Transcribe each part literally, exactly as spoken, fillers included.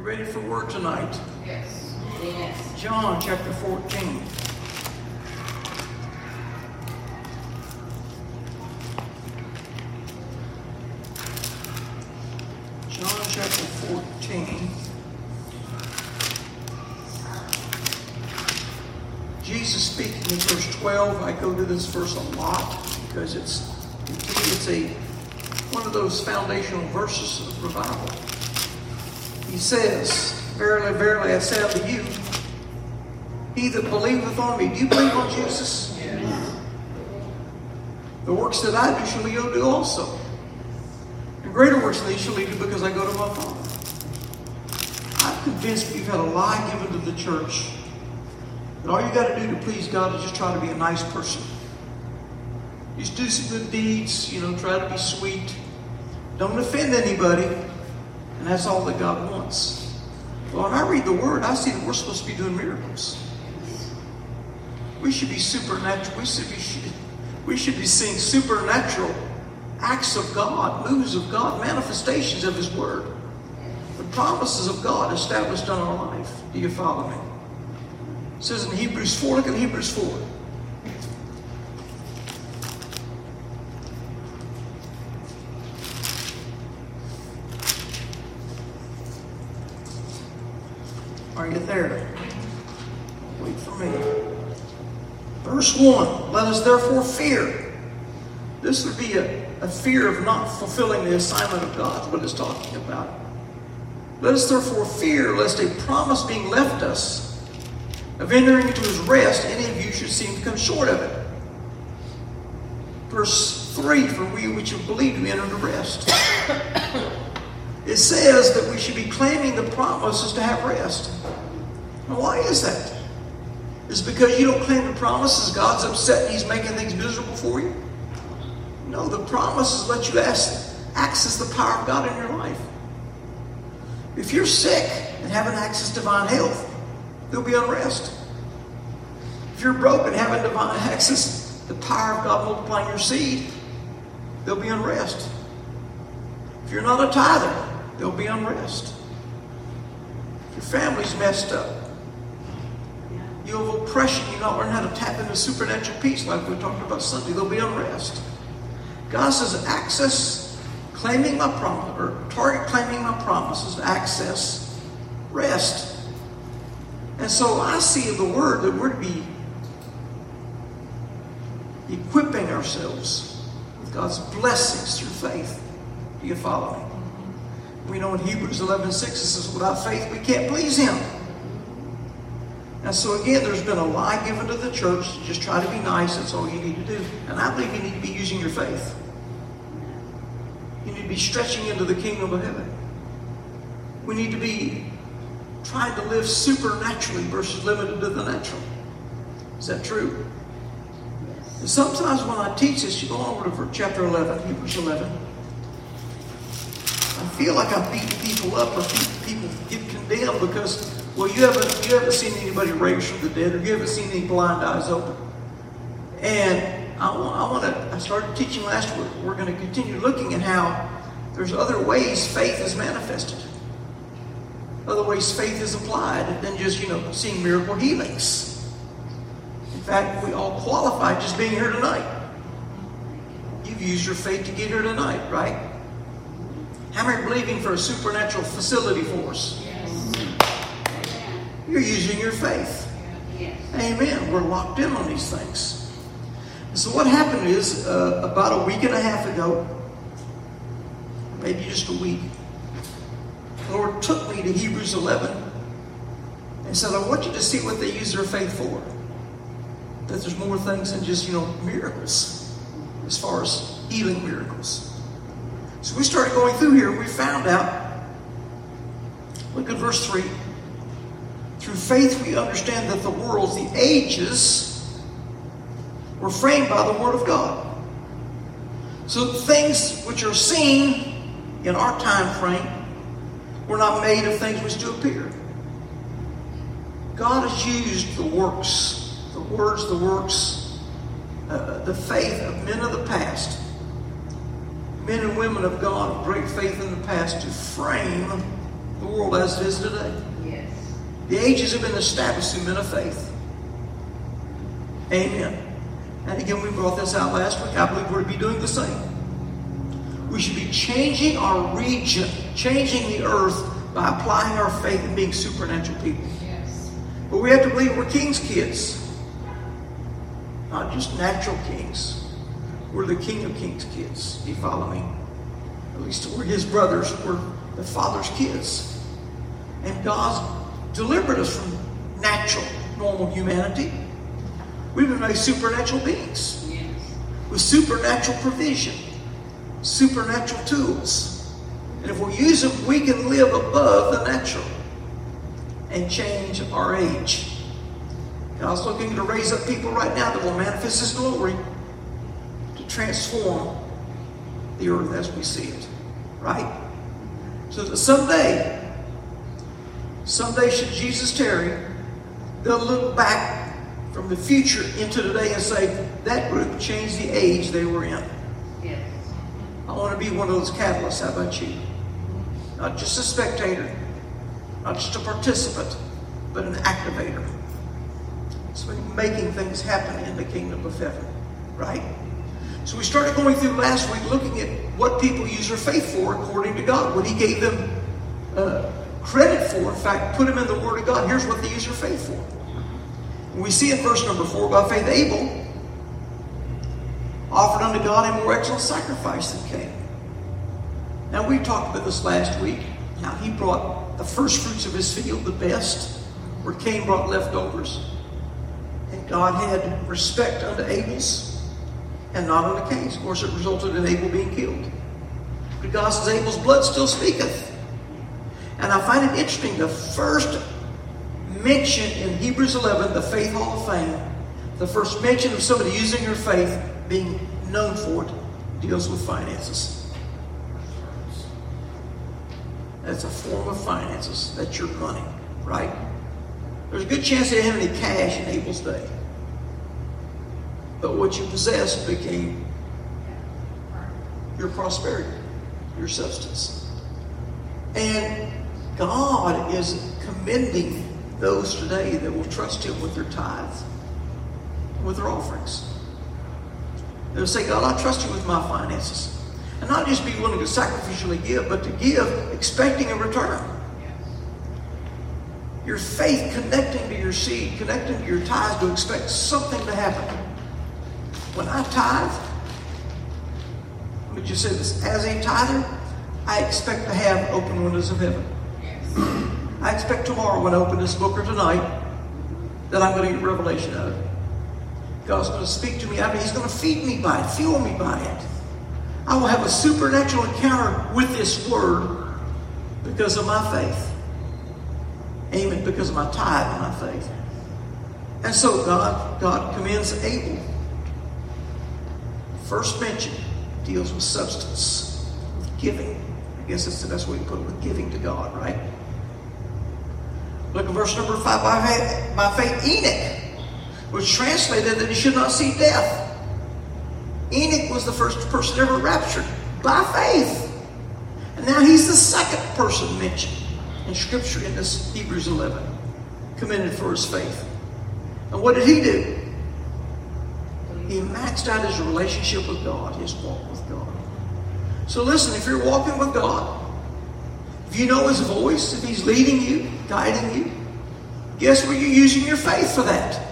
ready for word tonight? Yes. Yes. John chapter fourteen. John chapter fourteen. Jesus speaking in verse twelve. I go to this verse a lot because it's, to me, it's a one of those foundational verses of revival. He says, "Verily, verily, I say unto you, he that believeth on me." Do you believe on Jesus? Yes. The works that I do shall you do also. And greater works than these shall you do, because I go to my Father. I'm convinced we've had a lie given to the church that all you got to do to please God is just try to be a nice person. Just do some good deeds, you know, try to be sweet. Don't offend anybody. And that's all that God wants. Well, when I read the Word, I see that we're supposed to be doing miracles. We should be supernatural. We should be, we should be seeing supernatural acts of God, moves of God, manifestations of His Word. The promises of God established on our life. Do you follow me? It says in Hebrews four, look at Hebrews four. Are you there? Wait for me. Verse one, let us therefore fear. This would be a, a fear of not fulfilling the assignment of God, what it's talking about. Let us therefore fear, lest a promise being left us of entering into His rest, any of you should seem to come short of it. Verse three, for we which have believed we enter into rest. It says that we should be claiming the promises to have rest. Now, why is that? Is it because you don't claim the promises, God's upset and He's making things miserable for you? No, the promises let you access the power of God in your life. If you're sick and haven't accessed divine health, there'll be unrest. If you're broken, having divine access, the power of God multiplying your seed, there'll be unrest. If you're not a tither, there'll be unrest. If your family's messed up, you have oppression, you not learn how to tap into supernatural peace like we talked about Sunday, there'll be unrest. God says, access, claiming my promise, or target claiming my promises to access rest. And so I see in the Word that we're to be equipping ourselves with God's blessings through faith. Do you follow me? We know in Hebrews eleven six it says, without faith we can't please Him. And so again, there's been a lie given to the church. Just try to be nice, that's all you need to do. And I believe you need to be using your faith. You need to be stretching into the kingdom of heaven. We need to be trying to live supernaturally versus limited to the natural. Is that true? And sometimes when I teach this, you go over to chapter eleven, Hebrews eleven. I feel like I'm beating people up, or people get condemned because, well, you haven't you haven't seen anybody raised from the dead, or you haven't seen any blind eyes open. And I want, I want to. I started teaching last week. We're going to continue looking at how there's other ways faith is manifested. Other ways faith is applied than just, you know, seeing miracle healings. In fact, we all qualify just being here tonight. You've used your faith to get here tonight, right? How many are believing for a supernatural facility for us? Yes. You're using your faith. Yes. Amen. We're locked in on these things. So what happened is, uh, about a week and a half ago, maybe just a week, the Lord took me to Hebrews eleven and said, I want you to see what they use their faith for. That there's more things than just, you know, miracles, as far as healing miracles. So we started going through here, and we found out, look at verse three. Through faith we understand that the worlds, the ages, were framed by the Word of God. So things which are seen in our time frame were not made of things which do appear. God has used the works, the words, the works, uh, the faith of men of the past, men and women of God of great faith in the past, to frame the world as it is today. Yes. The ages have been established through men of faith. Amen. And again, we brought this out last week. I believe we're to be doing the same. We should be changing our region, changing the earth by applying our faith and being supernatural people. Yes. But we have to believe we're king's kids. Not just natural kings. We're the King of Kings kids. Do you follow me? At least we're his brothers. We're the Father's kids. And God's delivered us from natural, normal humanity. We've been made supernatural beings. Yes. With supernatural provision. Supernatural tools. And if we use them, we can live above the natural and change our age. God's looking to raise up people right now that will manifest his glory to transform the earth as we see it. Right? So that someday, someday should Jesus tarry, they'll look back from the future into today and say, that group changed the age they were in. Yes. I want to be one of those catalysts. How about you? Not just a spectator, not just a participant, but an activator. So we're making things happen in the kingdom of heaven, right? So we started going through last week looking at what people use their faith for according to God, what he gave them uh, credit for. In fact, put them in the Word of God. Here's what they use their faith for. And we see in verse number four, by faith Abel offered unto God a more excellent sacrifice than Cain. Now, we talked about this last week. Now, he brought the first fruits of his field, the best, where Cain brought leftovers. And God had respect unto Abel's and not unto Cain's. Of course, it resulted in Abel being killed. But God says, Abel's blood still speaketh. And I find it interesting, the first mention in Hebrews eleven, the Faith Hall of Fame, the first mention of somebody using their faith, being known for it, deals with finances. That's a form of finances. That's your money, right? There's a good chance they didn't have any cash in Abel's day. But what you possessed became your prosperity, your substance. And God is commending those today that will trust him with their tithes, with their offerings. They'll say, God, I trust you with my finances. And not just be willing to sacrificially give, but to give expecting a return. Your faith connecting to your seed, connecting to your tithes to expect something to happen. When I tithe, let me just say this, as a tither, I expect to have open windows of heaven. I expect tomorrow when I open this book or tonight that I'm going to get revelation out of it. God's going to speak to me out of it. He's going to feed me by it, fuel me by it. I will have a supernatural encounter with this word because of my faith. Amen. Because of my tithe and my faith. And so God, God commends Abel. First mention deals with substance, with giving. I guess that's the best way to put it, with giving to God, right? Look at verse number five. By faith, by faith Enoch was translated that he should not see death. Enoch was the first person ever raptured by faith. And now he's the second person mentioned in Scripture in this Hebrews eleven, commended for his faith. And what did he do? He maxed out his relationship with God, his walk with God. So listen, if you're walking with God, if you know his voice, if he's leading you, guiding you, guess where you're using your faith for that?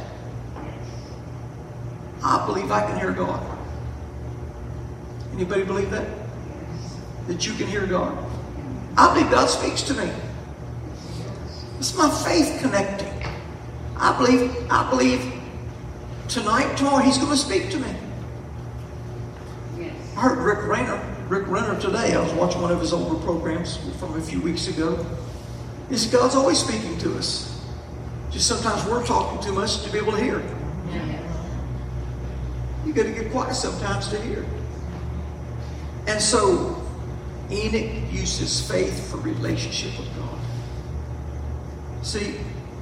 I believe I can hear God. Anybody believe that? That you can hear God? I believe God speaks to me. It's my faith connecting. I believe, I believe tonight, tomorrow, he's going to speak to me. Yes. I heard Rick Renner, Rick Renner today. I was watching one of his older programs from a few weeks ago. He said, God's always speaking to us. Just sometimes we're talking too much to be able to hear. Yes. You got to get quiet sometimes to hear. And so, Enoch used his faith for relationship with God. See,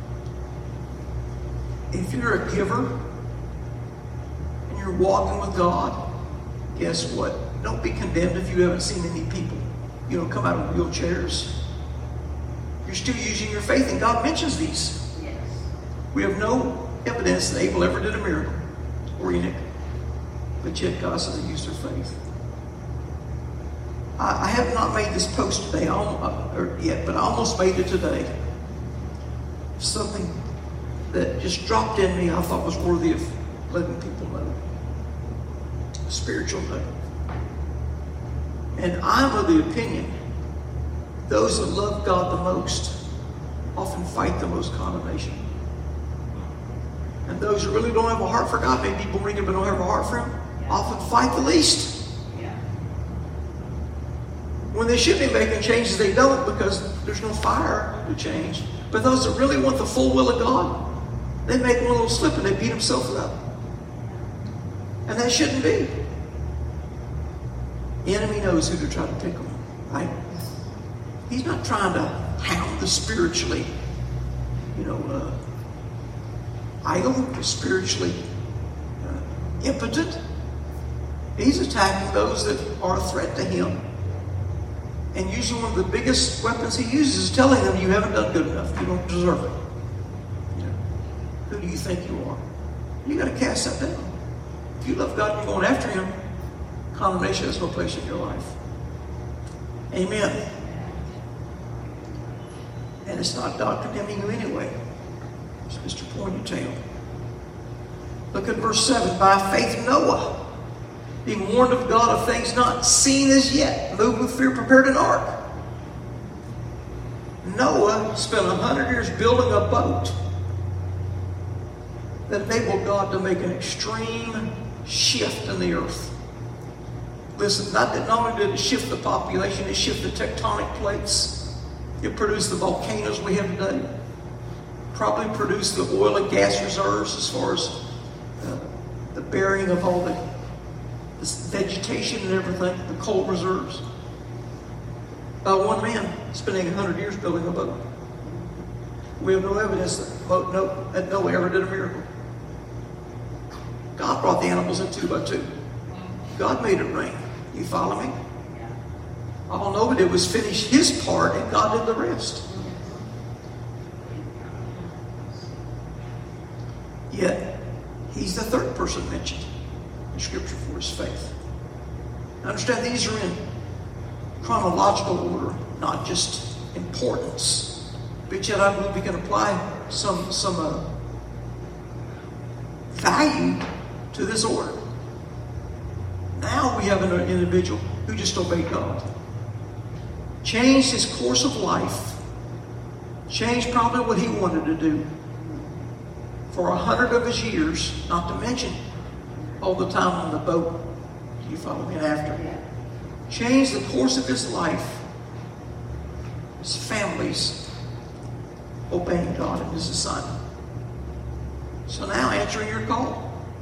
if you're a giver and you're walking with God, guess what? Don't be condemned if you haven't seen any people, you know, come out of wheelchairs. You're still using your faith, and God mentions these. Yes. We have no evidence that Abel ever did a miracle, or Enoch, but yet God said they used their faith. I, I have not made this post today, or yet, but I almost made it today. Something that just dropped in me I thought was worthy of letting people know. A spiritual note. And I'm of the opinion those that love God the most often fight the most condemnation. And those who really don't have a heart for God, maybe born again but don't have a heart for Him, Yeah. often fight the least. Yeah. When they should be making changes, they don't, because there's no fire to change. But those that really want the full will of God, they make one little slip and they beat themselves up. And that shouldn't be. The enemy knows who to try to pick on, right? He's not trying to hound the spiritually, you know, uh, idle, or spiritually uh, impotent. He's attacking those that are a threat to him. And usually one of the biggest weapons he uses is telling them, you haven't done good enough. You don't deserve it. You know, who do you think you are? You got to cast that down. If you love God and you're going after Him, condemnation has no place in your life. Amen. And it's not God condemning you anyway. It's Mister Ponytail. Look at verse seven. By faith Noah, being warned of God of things not seen as yet, moved with fear, prepared an ark. Noah spent a hundred years building a boat that enabled God to make an extreme shift in the earth. Listen, not, that not only did it shift the population, it shifted tectonic plates. It produced the volcanoes we have today. Probably produced the oil and gas reserves as far as uh, the burying of all the this vegetation and everything, the coal reserves. By one man spending a hundred years building a boat. We have no evidence that, boat, no, that Noah ever did a miracle. God brought the animals in two by two. God made it rain. You follow me? All Noah did was finish his part, and God did the rest. Yet, he's the third person mentioned in Scripture for his faith. Now understand, these are in chronological order, not just importance. But yet, I believe we can apply some, some uh, value to this order. Now we have an individual who just obeyed God. Changed his course of life. Changed probably what he wanted to do. For a hundred of his years, not to mention all the time on the boat. You follow me after? Changed the course of his life. His family's obeying God and his assignment. So now answering your call.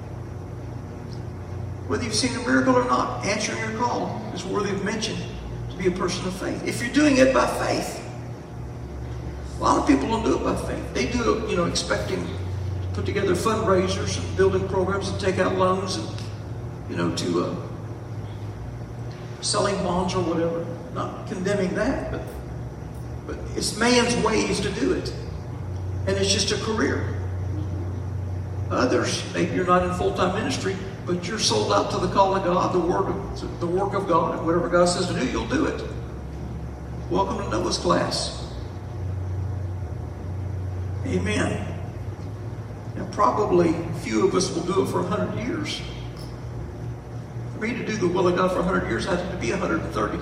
Whether you've seen a miracle or not, answering your call is worthy of mention to be a person of faith. If you're doing it by faith, a lot of people don't do it by faith. They do it, you know, expecting to put together fundraisers and building programs and take out loans and, you know, to uh, selling bonds or whatever. Not condemning that, but but it's man's ways to do it, and it's just a career. Others, maybe you're not in full-time ministry, but you're sold out to the call of God, the work of, the work of God, and whatever God says to do, you'll do it. Welcome to Noah's class. Amen. And probably few of us will do it for a hundred years. For me to do the will of God for a hundred years, I had to be one hundred thirty.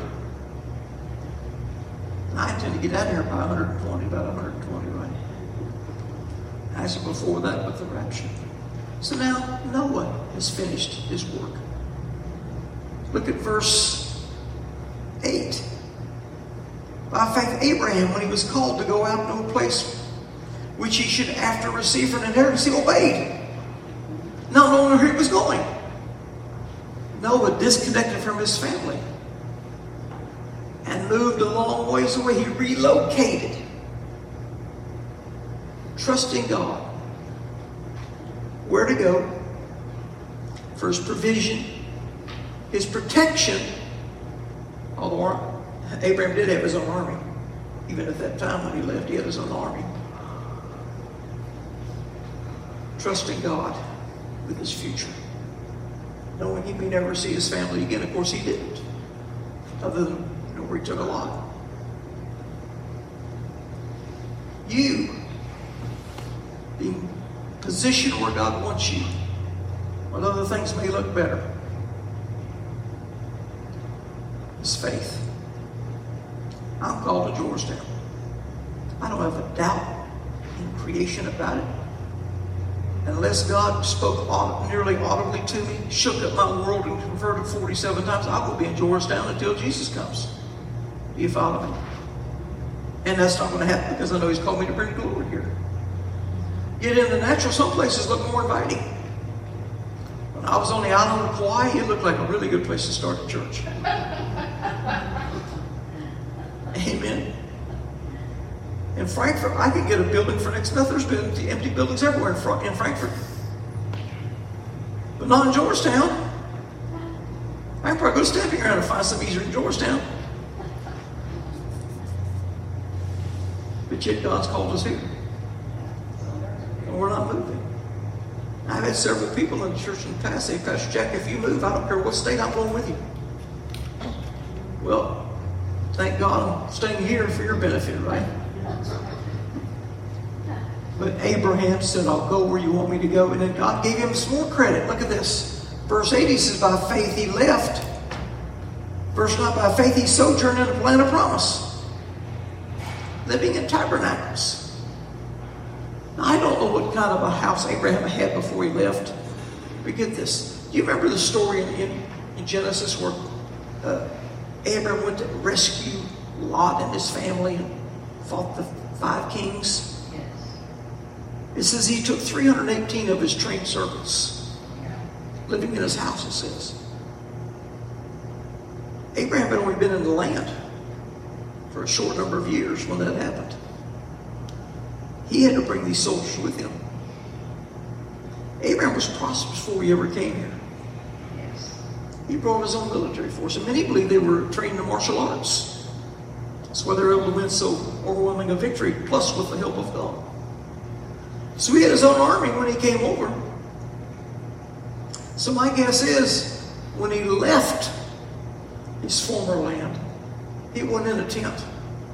And I intend to get out of here by one hundred twenty, about one hundred twenty, right? I said before that with the rapture. So now Noah has finished his work. Look at verse eight. By faith Abraham, when he was called to go out to a place which he should after receive for an inheritance, he obeyed, not knowing where he was going. Noah disconnected from his family and moved a long ways away. He relocated, trusting God. Where to go? For his provision, his protection. Although Abraham did have his own army, Even at that time when he left, he had his own army. Trusting God with his future. Knowing he may never see his family again. Of course, he didn't. Other than, you know, where he took a lot. You being positioned where God wants you, when other things may look better, is faith. I'm called to Georgetown. I don't have a doubt in creation about it. Unless God spoke aud- nearly audibly to me, shook up my world and converted forty-seven times, I will be in Georgetown until Jesus comes. Do you follow me? And that's not going to happen because I know he's called me to bring glory here. Yet in the natural, some places look more inviting. When I was on the island of Kauai, it looked like a really good place to start a church. Amen. In Frankfurt, I could get a building for next to nothing. There's been empty buildings everywhere in, Fra- in Frankfurt. But not in Georgetown. I can probably go stamping around and find some easier in Georgetown. But yet God's called us here. And we're not moving. I've had several people in the church in the past say, Pastor Jack, if you move, I don't care what state, I'm going with you. Well, thank God I'm staying here for your benefit, right? But Abraham said, I'll go where you want me to go. And then God gave him some more credit. Look at this. Verse eight, he says, by faith he left. Verse nine, by faith he sojourned in the land of promise, living in tabernacles. Now, I don't know what kind of a house Abraham had before he left. But get this. Do you remember the story in, in, in Genesis where uh, Abraham went to rescue Lot and his family and fought the five kings? It says he took three hundred eighteen of his trained servants, living in his house, it says. Abraham had only been in the land for a short number of years when that happened. He had to bring these soldiers with him. Abraham was prosperous before he ever came here. He brought his own military force, and many believe they were trained in martial arts. That's why they were able to win so overwhelming a victory, plus with the help of God. So he had his own army when he came over. So my guess is, when he left his former land, he went in a tent.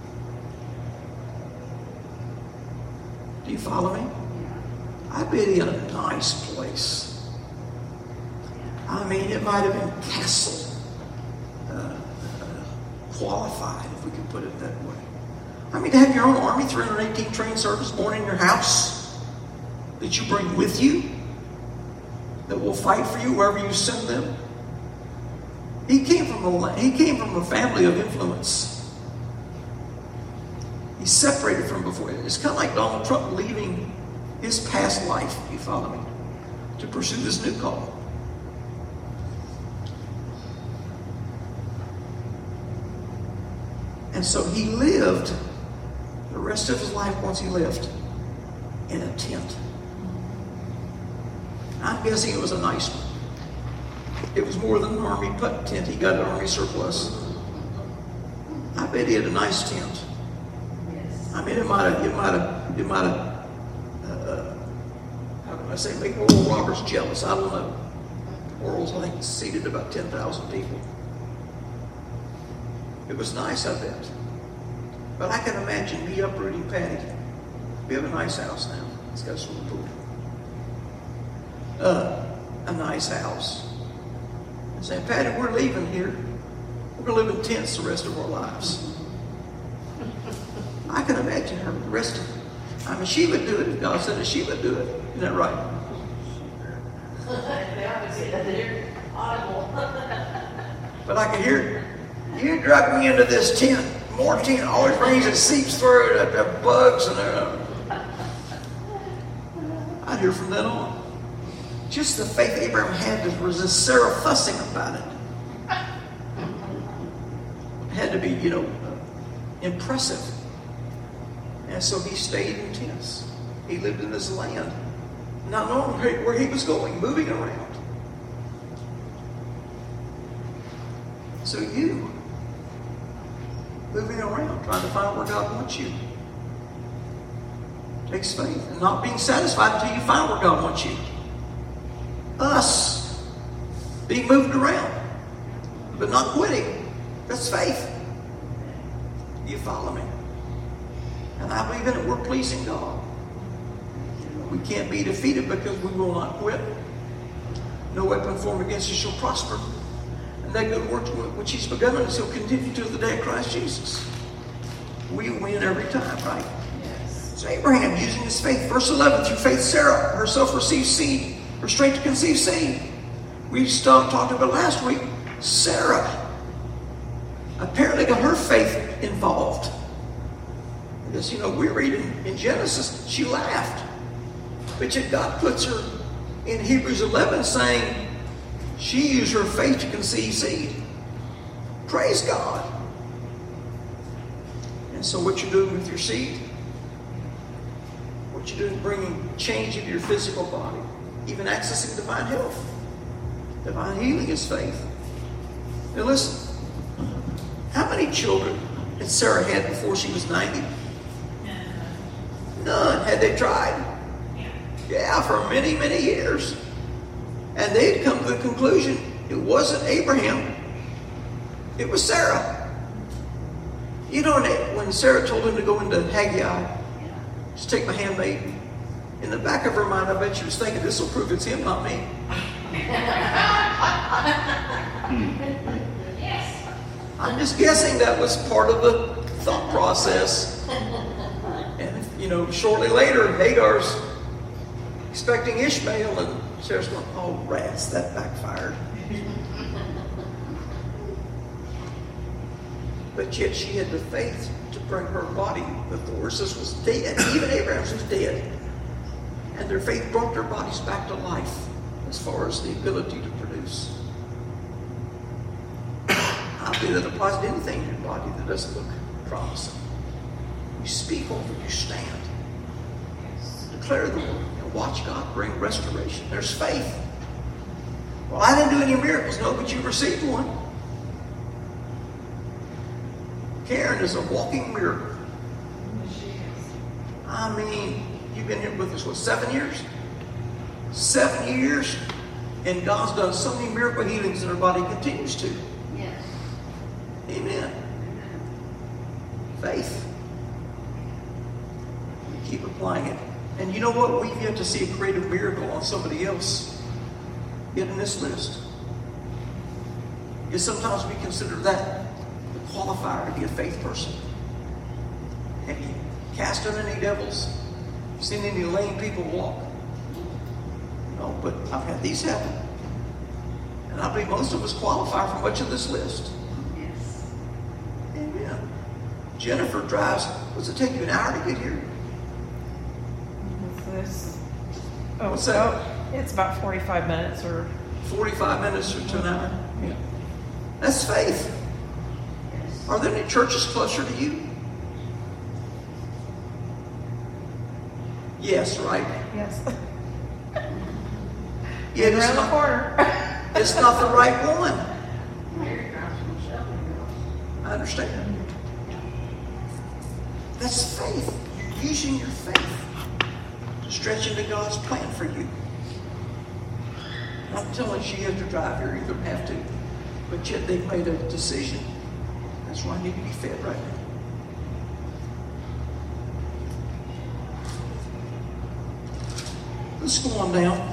Do you follow me? I bet he had a nice place. I mean, it might have been castle uh, uh, qualified, if we could put it that way. I mean, to have your own army, three hundred eighteen trained servants born in your house, that you bring with you, that will fight for you wherever you send them. He came from a he came from a family of influence. He's separated from before. It's kind of like Donald Trump leaving his past life, you follow me, to pursue this new call. And so he lived the rest of his life once he left in a tent. I'm guessing it was a nice one. It was more than an army put tent. He got an army surplus. I bet he had a nice tent. I mean, it might have, it might have, it might have, uh, how can I say, make Oral Roberts jealous. I don't know. Oral's, I think, seated about ten thousand people. It was nice, I bet. But I can imagine me uprooting Patty. We have a nice house now. It's got a swimming pool. Uh, a nice house. And saying, Patty, we're leaving here. We're going to live in tents the rest of our lives. I can imagine her the rest of it. I mean, she would do it if God said that she would do it. Isn't that right? But I can hear, you drug me into this tent. More tent always rains and seeps through it. The bugs and uh, I'd hear from then on. Just the faith Abraham had, there was this Sarah fussing about it. It had to be, you know, impressive. And so he stayed in tents. He lived in his land, not knowing where he was going, moving around. So you, moving around, trying to find where God wants you. It takes faith and not being satisfied until you find where God wants you. Us being moved around, but not quitting. That's faith. You follow me? And I believe in it. We're pleasing God. We can't be defeated because we will not quit. No weapon formed against us shall prosper. And that good work which He's begun in us, He'll continue to the day of Christ Jesus. We win every time, right? Yes. So Abraham, using his faith, verse eleven, through faith Sarah herself received seed, her strength to conceive seed. We stopped talking about last week. Sarah apparently got her faith involved. Because, you know, we read in, in Genesis, she laughed. But yet God puts her in Hebrews eleven saying she used her faith to conceive seed. Praise God. And so what you're doing with your seed, what you're doing bringing change into your physical body, even accessing divine health. Divine healing is faith. Now listen, how many children had Sarah had before she was ninety? None. Had they tried? Yeah, for many, many years. And they had come to the conclusion it wasn't Abraham, it was Sarah. You know, when Sarah told him to go into Haggai, just take my handmaid, in the back of her mind, I bet she was thinking, this will prove it's him, not me. Yes. I'm just guessing that was part of the thought process. And, you know, shortly later, Hagar's expecting Ishmael, and Sarah's going, oh, rats, that backfired. But yet she had the faith to bring her body. The horses was dead. Even Abraham's was dead. And their faith brought their bodies back to life as far as the ability to produce. I believe that applies to anything in your body that doesn't look promising. You speak over, you stand. Declare the word. And watch God bring restoration. There's faith. Well, I didn't do any miracles. No, but you received one. Karen is a walking miracle. I mean, you've been here with us, what, seven years? Seven years. And God's done so many miracle healings in her body, continues to. Yes. Amen. Faith. You keep applying it. And you know what? We've yet to see a creative miracle on somebody else yet in this list. Because sometimes we consider that the qualifier to be a faith person. Have you cast out any devils? Seen any lame people walk? No, but I've had these happen. And I believe most of us qualify for much of this list. Yes. Amen. Jennifer drives, does it take you an hour to get here? This, oh, What's that? oh, it's about forty-five minutes or... forty-five minutes or to an hour? Yeah. That's faith. Yes. Are there any churches closer to you? Yes, right? Yes. Yeah, it's Around the not, corner. it's not the right one. Mary drives from Shelbyville. I understand. That's faith. You're using your faith to stretch into God's plan for you. I'm telling you, she has to drive here. You don't have to. But yet they've made a decision. That's why I need to be fed right now. Let's go on down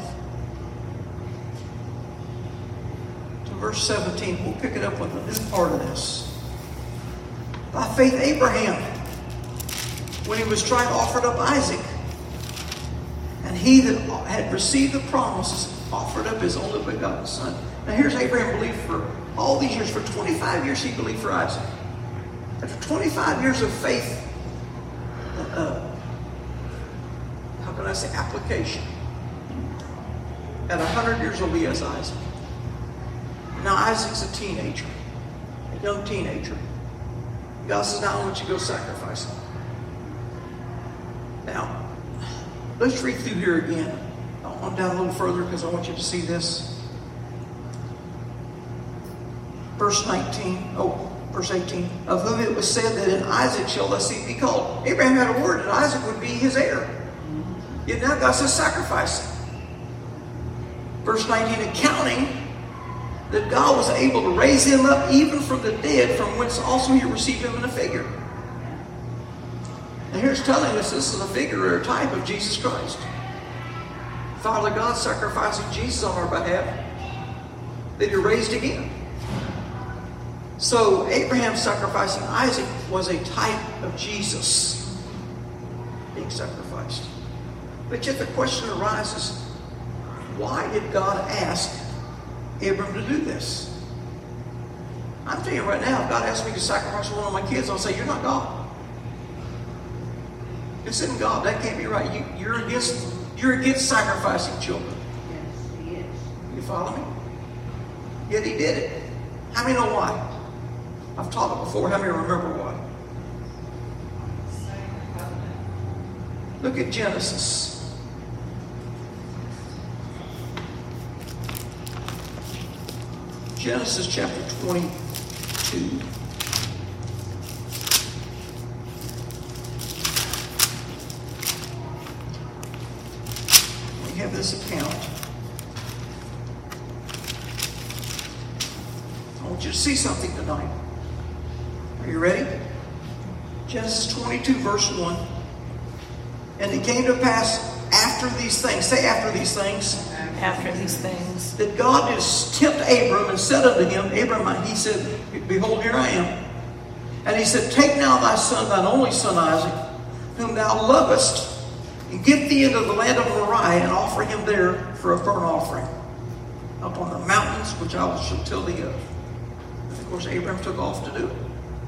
to verse seventeen. We'll pick it up with a new part of this. By faith, Abraham, when he was trying to offer up Isaac, and he that had received the promises offered up his only begotten son. Now here's Abraham believed for all these years. For twenty-five years he believed for Isaac. After twenty-five years of faith, uh, how can I say, application. At one hundred years old he has Isaac. Now Isaac's a teenager, a young teenager. God says, now I want you to go sacrifice him. Now, let's read through here again. On down a little further because I want you to see this. Verse nineteen. Oh, verse eighteen, of whom it was said that in Isaac shall thy seed be called. Abraham had a word that Isaac would be his heir. Yet now God says sacrifice him. Verse nineteen, accounting that God was able to raise him up even from the dead, from whence also he received him in a figure. And here's telling us this is a figure or a type of Jesus Christ. Father God sacrificing Jesus on our behalf, that he raised again. So Abraham sacrificing Isaac was a type of Jesus being sacrificed. But yet the question arises, why did God ask Abram to do this? I'm telling you right now, if God asked me to sacrifice one of my kids, I'll say, you're not God. This isn't God. That can't be right. You, you're against you're against sacrificing children. Yes, he is. You follow me? Yet he did it. How many know why? I've taught it before. How many remember why? Look at Genesis. Genesis chapter twenty-two. We have this account. I want you to see something tonight. Are you ready? Genesis twenty-two, verse one. And it came to pass after these things, say after these things, After these things, that God did tempt Abram and said unto him, Abram, he said, behold, here I am. And he said, take now thy son, thine only son Isaac, whom thou lovest, and get thee into the land of Moriah, and offer him there for a burnt offering upon the mountains which I shall tell thee of. And of course, Abram took off to do it.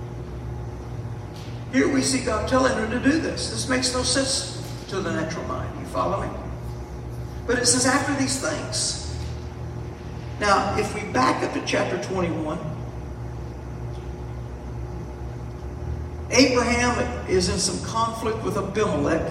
Here we see God telling him to do this. This makes no sense to the natural mind. You follow me? But it says after these things. Now, if we back up to chapter twenty-one, Abraham is in some conflict with Abimelech.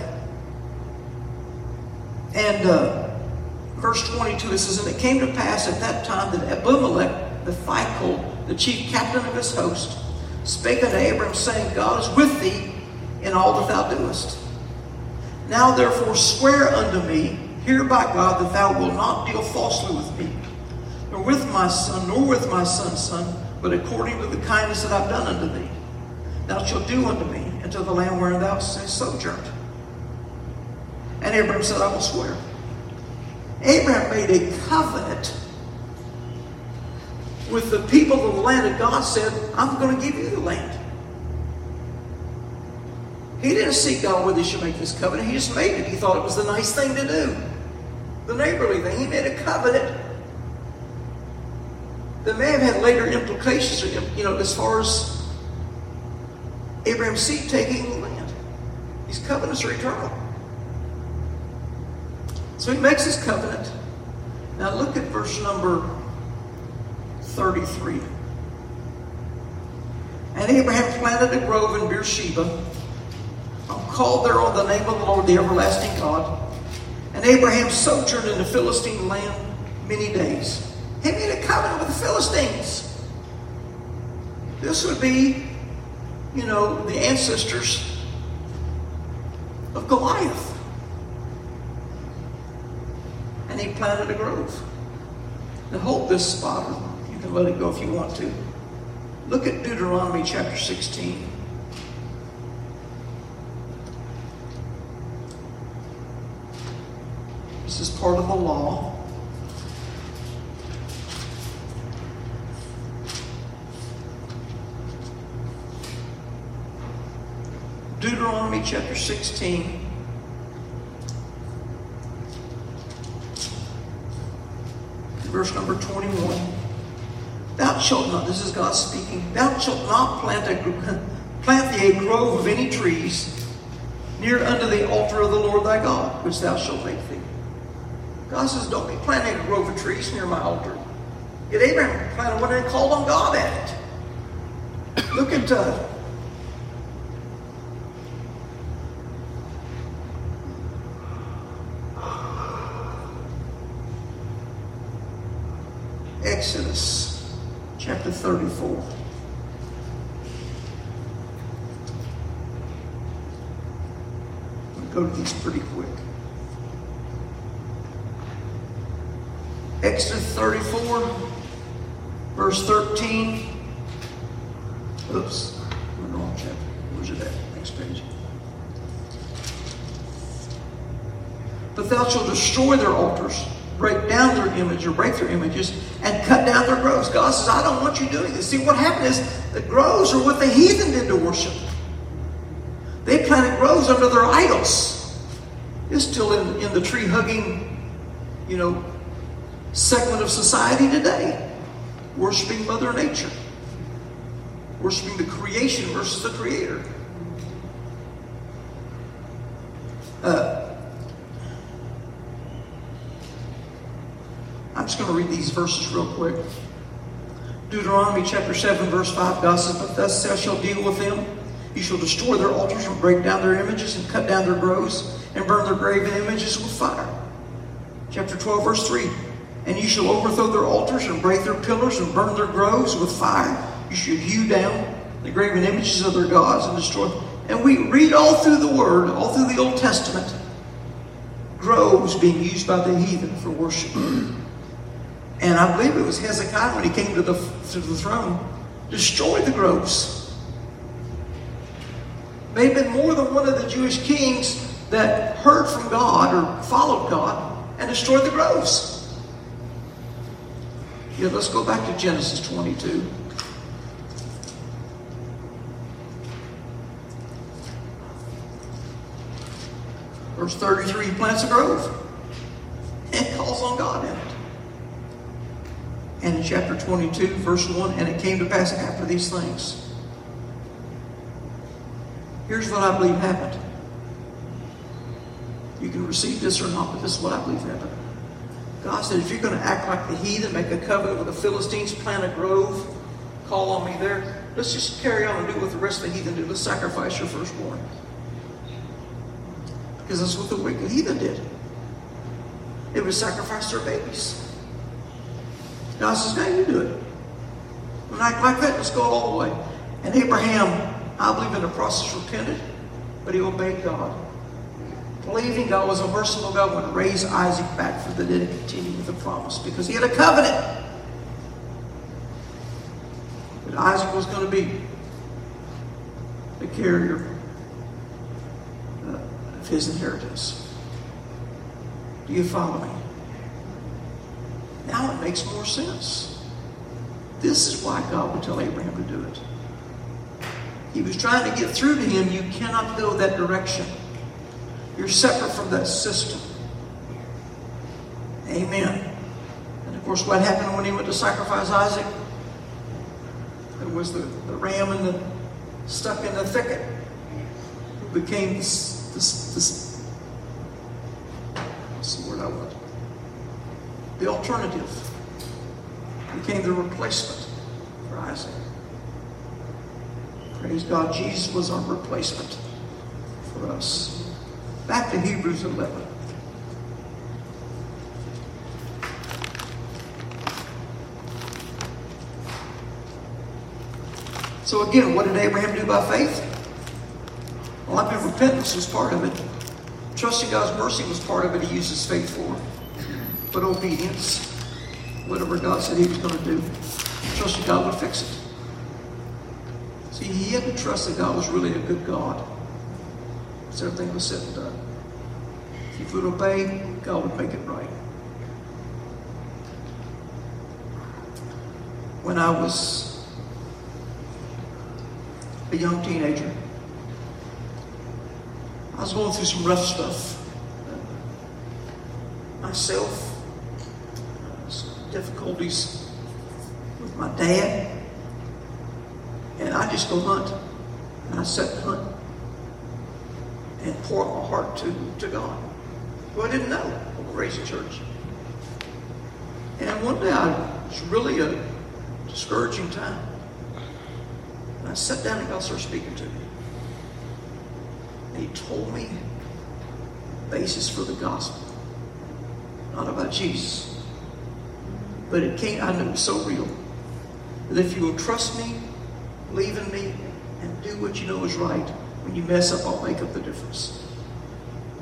And uh, verse twenty-two, it says, and it came to pass at that time that Abimelech, the Phicol, the chief captain of his host, spake unto Abram, saying, God is with thee in all that thou doest. Now therefore swear unto me, here by God, that thou wilt not deal falsely with me, nor with my son, nor with my son's son, but according to the kindness that I've done unto thee. Thou shalt do unto me, and to the land wherein thou hast sojourned. And Abraham said, I will swear. Abraham made a covenant with the people of the land, and God said, I'm going to give you the land. He didn't seek God whether he should make this covenant. He just made it. He thought it was the nice thing to do. The neighborly thing. He made a covenant that may have had later implications, you know, as far as Abraham's seed taking the land. These covenants are eternal. So he makes his covenant. Now look at verse number thirty-three. And Abraham planted a grove in Beersheba, called there on the name of the Lord, the everlasting God. And Abraham sojourned in the Philistine land many days. He made a covenant with the Philistines. This would be, you know, the ancestors of Goliath. And he planted a grove. Now hold this spot, or you can let it go if you want to. Look at Deuteronomy chapter sixteen. This is part of the law. Deuteronomy chapter sixteen. Verse number twenty-one. Thou shalt not, this is God speaking, thou shalt not plant, a, plant thee a grove of any trees near unto the altar of the Lord thy God, which thou shalt make thee. God says, don't be planting a grove of trees near my altar. Yet Abraham planted one and called on God at it. Look at uh, Exodus chapter thirty-four. go to these pretty quick. Exodus thirty-four, verse thirteen. Oops, I'm in the wrong chapter. Where's it at? Next page. But thou shalt destroy their altars, break down their image, or break their images, and cut down their groves. God says, I don't want you doing this. See, what happened is the groves are what the heathen did to worship. They planted groves under their idols. It's still in, in the tree-hugging, you know, segment of society today. Worshiping Mother Nature. Worshiping the creation versus the Creator. Uh, I'm just going to read these verses real quick. Deuteronomy chapter seven, verse five, God says, but thus thou shalt deal with them. You shall destroy their altars and break down their images and cut down their groves and burn their graven images with fire. Chapter twelve, verse three, and you shall overthrow their altars and break their pillars and burn their groves with fire. You shall hew down the graven images of their gods and destroy them. And we read all through the Word, all through the Old Testament, groves being used by the heathen for worship. And I believe it was Hezekiah, when he came to the, to the throne, destroyed the groves. May have been more than one of the Jewish kings that heard from God or followed God and destroyed the groves. Yeah, let's go back to Genesis twenty-two. Verse thirty-three, he plants a grove and calls on God in it. And in chapter twenty-two, verse one, and it came to pass after these things. Here's what I believe happened. You can receive this or not, but this is what I believe happened. God said, if you're going to act like the heathen, make a covenant with the Philistines, plant a grove, call on me there, let's just carry on and do what the rest of the heathen do. Let's sacrifice your firstborn. Because that's what the wicked heathen did. It would sacrifice their babies. God says, now you do it. When I act like that, let's go all the way. And Abraham, I believe in the process, repented, but he obeyed God. Believing God was a merciful God, would raise Isaac back for the dead and continue with the promise, because he had a covenant that Isaac was going to be the carrier uh, of his inheritance. Do you follow me? Now it makes more sense. This is why God would tell Abraham to do it. He was trying to get through to him, you cannot go that direction. You're separate from that system. Amen. And of course, what happened when he went to sacrifice Isaac? It was the, the ram in the, stuck in the thicket who became this, this, this, what's the word I want? The alternative. Became the replacement for Isaac. Praise God, Jesus was our replacement for us. Back to Hebrews eleven. So again, what did Abraham do by faith? Well, I mean, repentance was part of it. Trusting God's mercy was part of it. He used his faith for. But obedience, whatever God said he was going to do, trusting God would fix it. See, he had to trust that God was really a good God. So everything was said and done. If you would obey, God would make it right. When I was a young teenager, I was going through some rough stuff. Myself, some difficulties with my dad. And I just go hunt. And I sat and hunt. And pour out my heart to, to God. Who I didn't know. I was raised in church. And one day, I, it was really a discouraging time. And I sat down and God started speaking to me. And he told me the basis for the gospel. Not about Jesus. But it came, I knew it was so real. That if you will trust me, believe in me, and do what you know is right, when you mess up, I'll make up the difference.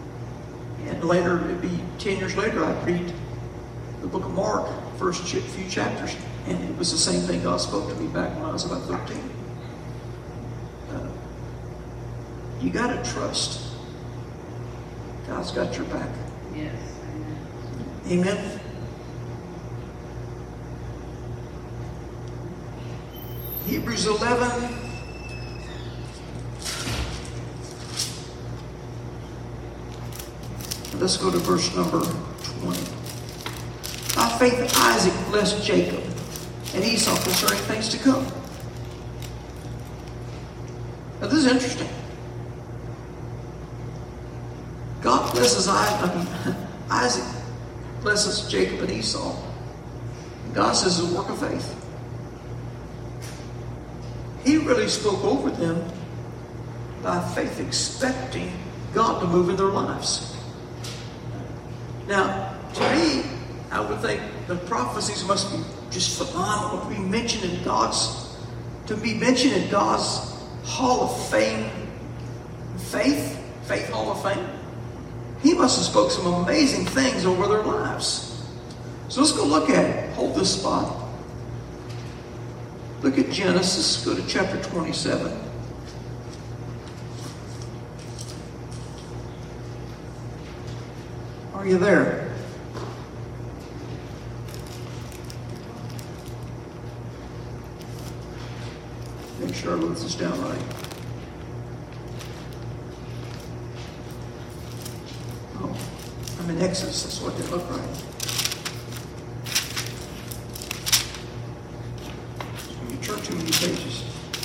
And later, it'd be ten years later, I'd read the book of Mark, first few chapters, and it was the same thing God spoke to me back when I was about thirteen. Uh, you got to trust. God's got your back. Yes. Amen. Hebrews eleven. Let's go to verse number twenty. By faith Isaac blessed Jacob and Esau concerning things to come. Now this is interesting. God blesses Isaac, I mean, Isaac blesses Jacob and Esau. God says it's a work of faith. He really spoke over them by faith, expecting God to move in their lives. Now, to me, I would think the prophecies must be just phenomenal to be mentioned in God's, to be mentioned in God's Hall of Fame, faith, faith Hall of Fame. He must have spoke some amazing things over their lives. So let's go look at it. Hold this spot. Look at Genesis. Go to chapter twenty-seven. Are you there? Make sure I wrote this down right. Oh, I'm in Exodus. That's what they look like. You turn too many pages.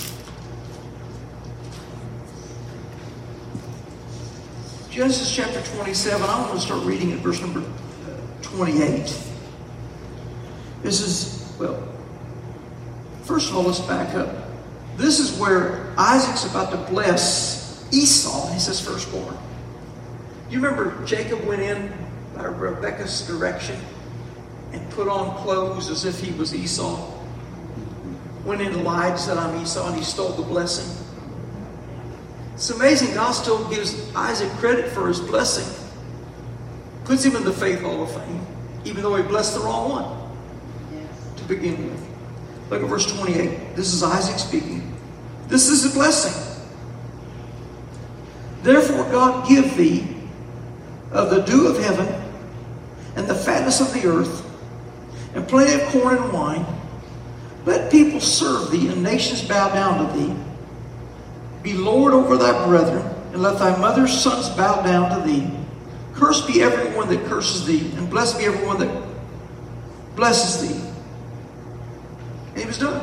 Genesis chapter twenty-seven, I want to start reading at verse number twenty-eight. This is, well, first of all, let's back up. This is where Isaac's about to bless Esau, his firstborn. You remember Jacob went in by Rebekah's direction and put on clothes as if he was Esau. Went in and lied, said, I'm Esau, and he stole the blessing. It's amazing. God still gives Isaac credit for his blessing. Puts him in the Faith Hall of Fame, even though he blessed the wrong one Yes. to begin with. Look at verse twenty-eight. This is Isaac speaking. This is a blessing. Therefore God give thee of the dew of heaven and the fatness of the earth and plenty of corn and wine. Let people serve thee and nations bow down to thee. Be Lord over thy brethren, and let thy mother's sons bow down to thee. Cursed be everyone that curses thee, and blessed be everyone that blesses thee. And he was done.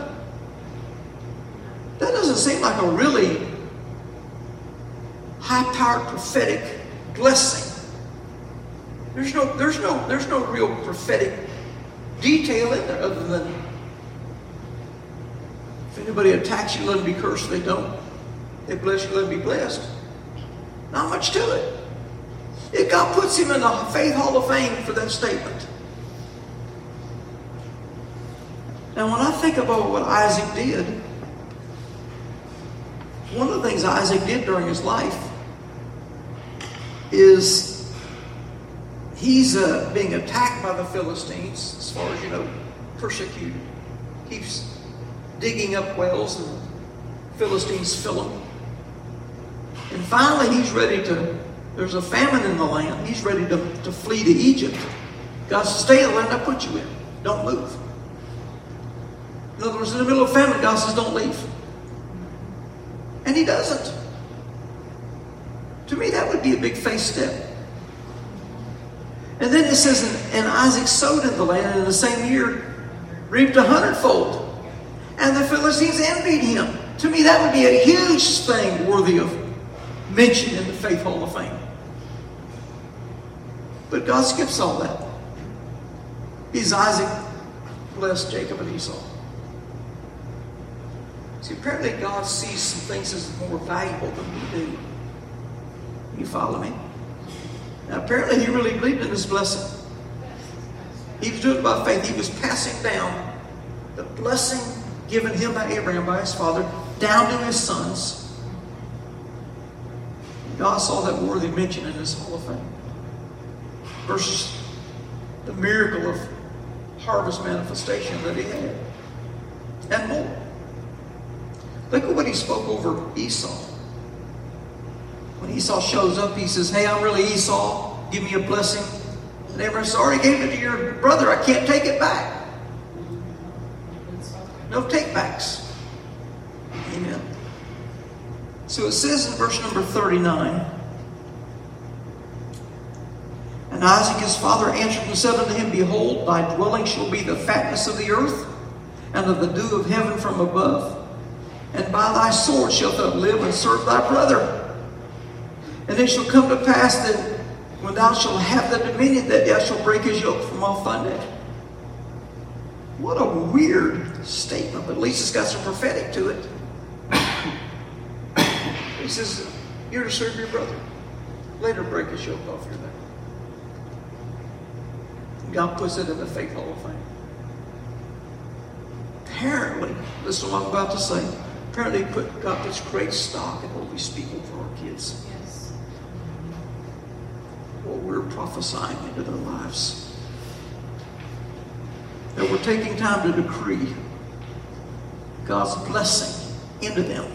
That doesn't seem like a really high-powered prophetic blessing. There's no, there's no, there's no real prophetic detail in there other than if anybody attacks you, let them be cursed. If they don't, they bless you, let them be blessed. Not much to it. If God puts him in the Faith Hall of Fame for that statement. Now, when I think about what Isaac did, one of the things Isaac did during his life is he's uh, being attacked by the Philistines, as far as you know, persecuted. Keeps digging up wells and Philistines fill them. And finally he's ready to, there's a famine in the land, he's ready to, to flee to Egypt. God says, stay in the land I put you in. Don't move. In other words, in the middle of famine, God says, don't leave. And he doesn't. To me, that would be a big faith step. And then it says, and Isaac sowed in the land, and in the same year reaped a hundredfold. And the Philistines envied him. To me, that would be a huge thing worthy of mention in the Faith Hall of Fame. But God skips all that. He's Isaac blessed Jacob and Esau. See, apparently God sees some things as more valuable than we do. You follow me? Now, apparently he really believed in this blessing. He was doing it by faith. He was passing down the blessing given him by Abraham, by his father, down to his sons. God saw that worthy mention in his Hall of Fame. versus the miracle of harvest manifestation that he had. And more. Look at what he spoke over Esau. When Esau shows up, he says, hey, I'm really Esau. Give me a blessing. And Abraham says, I already gave it to your brother. I can't take it back. No take-backs. Amen. So it says in verse number thirty-nine, and Isaac his father answered and said unto him, behold, thy dwelling shall be the fatness of the earth, and of the dew of heaven from above. And by thy sword shalt thou live and serve thy brother. And it shall come to pass that when thou shalt have the dominion, that thou shalt break his yoke from off thy neck. What a weird statement, but at least it's got some prophetic to it. He says, you're to serve your brother. Later break his yoke off your neck. God puts it in the Faith Hall of Fame. Apparently, listen to what I'm about to say. Apparently, put, God puts great stock in what we speak over our kids. Yes. What we're prophesying into their lives. That we're taking time to decree God's blessing into them.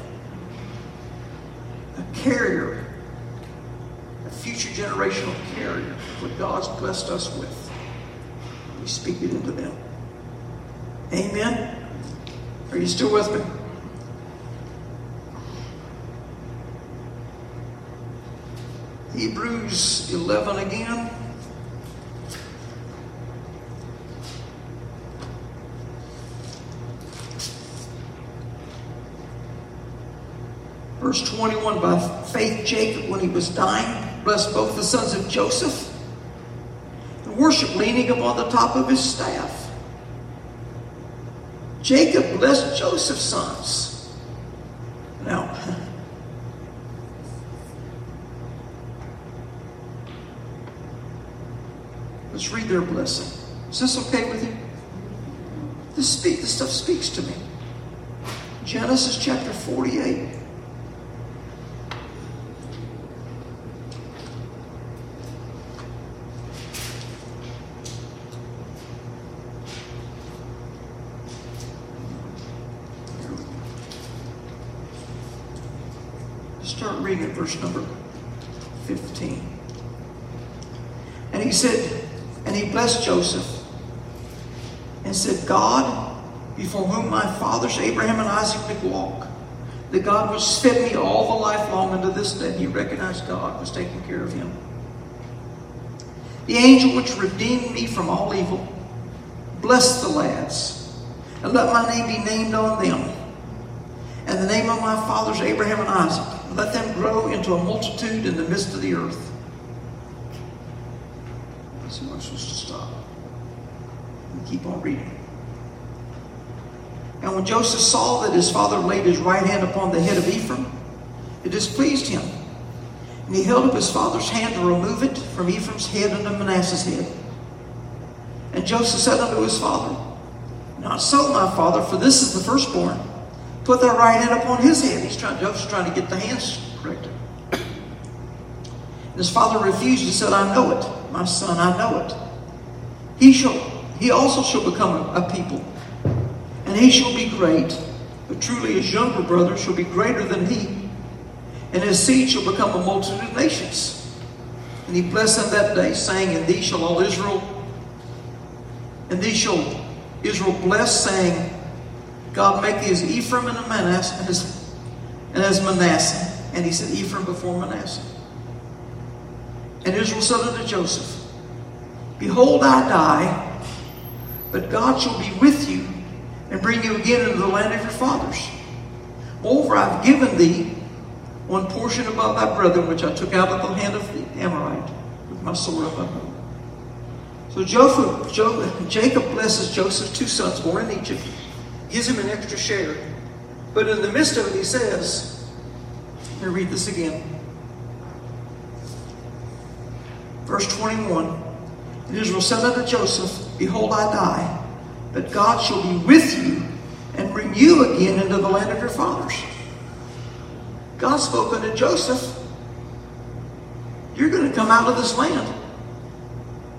A carrier, a future generational carrier of what God's blessed us with. We speak it into them. Amen? Are you still with me? Hebrews eleven again. Verse twenty-one, by faith Jacob, when he was dying, blessed both the sons of Joseph and worshiped leaning upon the top of his staff. Jacob blessed Joseph's sons. Now, let's read their blessing. Is this okay with you? This, speak, this stuff speaks to me. Genesis chapter forty-eight. Start reading at verse number fifteen. And he said, and he blessed Joseph and said, God, before whom my fathers Abraham and Isaac did walk, the God which fed me all the life long unto this day. He recognized God was taking care of him. The angel which redeemed me from all evil, bless the lads, and let my name be named on them, and the name of my fathers Abraham and Isaac. Let them grow into a multitude in the midst of the earth. So I'm supposed to stop. And keep on reading. And when Joseph saw that his father laid his right hand upon the head of Ephraim, it displeased him. And he held up his father's hand to remove it from Ephraim's head unto Manasseh's head. And Joseph said unto his father, not so, my father, for this is the firstborn. Put thy right hand upon his head. He's trying, Joseph's trying to get the hands corrected. And his father refused and said, I know it, my son, I know it. He shall, he also shall become a, a people, and he shall be great. But truly his younger brother shall be greater than he, and his seed shall become a multitude of nations. And he blessed them that day, saying, in thee shall all Israel, and thee shall Israel bless, saying, God make thee as Ephraim and Manasseh, and as, and as Manasseh. And he said Ephraim before Manasseh. And Israel said unto Joseph, behold, I die, but God shall be with you, and bring you again into the land of your fathers. Moreover, I have given thee one portion above thy brethren, which I took out of the hand of the Amorite, with my sword up my bow. So Joseph, Jacob blesses Joseph's two sons born in Egypt, gives him an extra share. But in the midst of it, he says, let me read this again. Verse twenty-one, and Israel said unto Joseph, behold, I die, but God shall be with you, and bring you again into the land of your fathers. God spoke unto Joseph, you're going to come out of this land.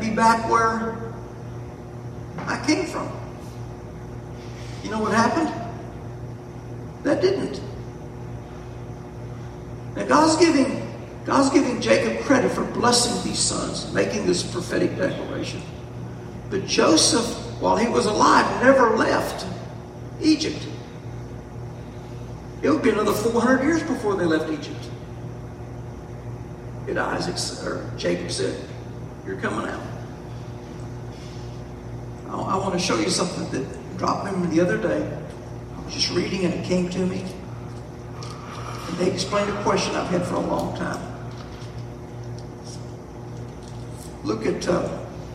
me back where I came from. You know what happened? That didn't. Now God's giving, God's giving Jacob credit for blessing these sons, making this prophetic declaration. But Joseph, while he was alive, never left Egypt. It would be another four hundred years before they left Egypt. And Isaac, or Jacob said, "You're coming out." I, I want to show you something that dropped me the other day. I was just reading and it came to me. And they explained a question I've had for a long time. Look at uh,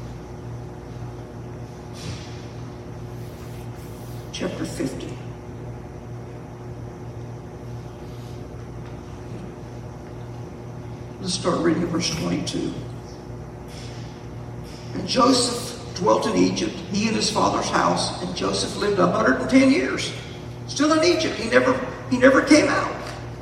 chapter fifty. Let's start reading at verse twenty-two. And Joseph dwelt in Egypt, he and his father's house, and Joseph lived one hundred ten years. Still in Egypt. He never, he never came out.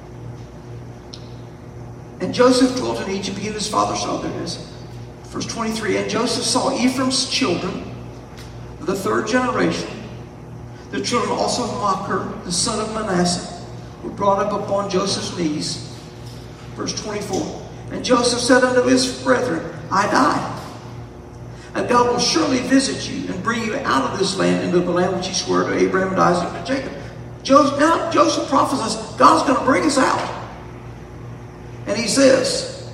And Joseph dwelt in Egypt, he and his father's house. There it is. Verse twenty-three. And Joseph saw Ephraim's children, the third generation. The children also of Machir, the son of Manasseh, were brought up upon Joseph's knees. Verse twenty-four. And Joseph said unto his brethren, I die. And God will surely visit you and bring you out of this land into the land which he swore to Abraham and Isaac and Jacob. Joseph, now Joseph prophesies God's going to bring us out. And he says,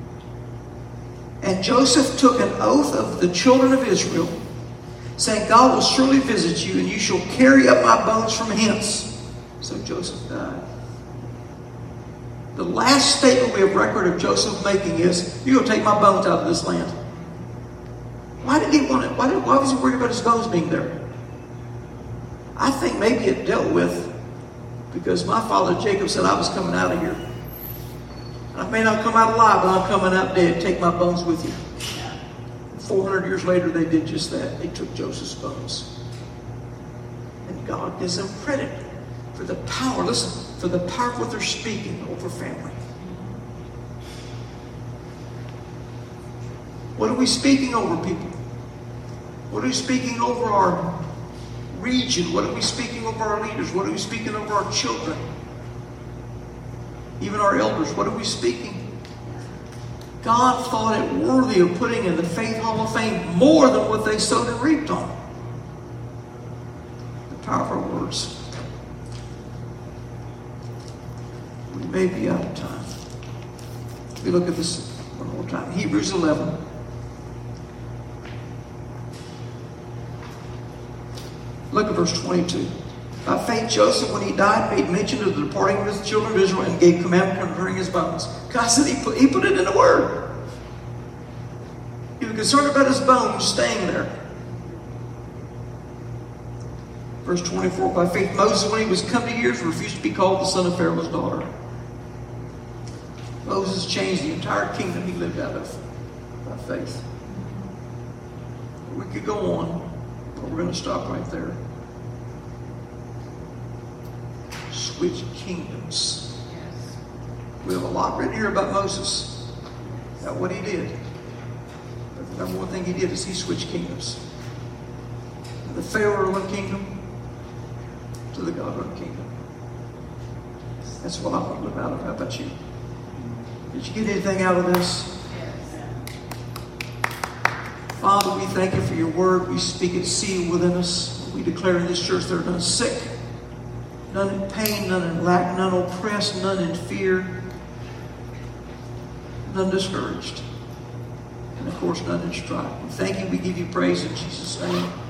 and Joseph took an oath of the children of Israel, saying, God will surely visit you, and you shall carry up my bones from hence. So Joseph died. The last statement we have record of Joseph making is, you're going to take my bones out of this land. Why did he want it? Why, did, why was he worried about his bones being there? I think maybe it dealt with because my father Jacob said I was coming out of here. I may not come out alive, but I'm coming out dead. Take my bones with you. four hundred years later, they did just that. They took Joseph's bones. And God gives them credit for the power, listen, for the power of what they're speaking over family. What are we speaking over people? What are we speaking over our region? What are we speaking over our leaders? What are we speaking over our children? Even our elders, what are we speaking? God thought it worthy of putting in the Faith Hall of Fame more than what they sowed and reaped on. The power of our words. We may be out of time. We look at this one more time. Hebrews eleven. Look at verse twenty-two. By faith, Joseph, when he died, made mention of the departing of his children of Israel and gave commandment concerning his bones. God said he put, he put it in the word. He was concerned about his bones staying there. Verse twenty-four, by faith, Moses, when he was come to years, refused to be called the son of Pharaoh's daughter. Moses changed the entire kingdom he lived out of by faith. We could go on, but we're going to stop right there. Switch kingdoms. Yes. We have a lot written here about Moses, about what he did. But the number one thing he did is he switched kingdoms. The Pharaoh-run kingdom to the God-run kingdom. That's what I want to live out of. How about you? Did you get anything out of this? Yes. Father, we thank you for your word. We speak it sealed within us. We declare in this church there are none sick, none in pain, none in lack, none oppressed, none in fear, none discouraged, and of course none in strife. We thank you. We give you praise in Jesus' name.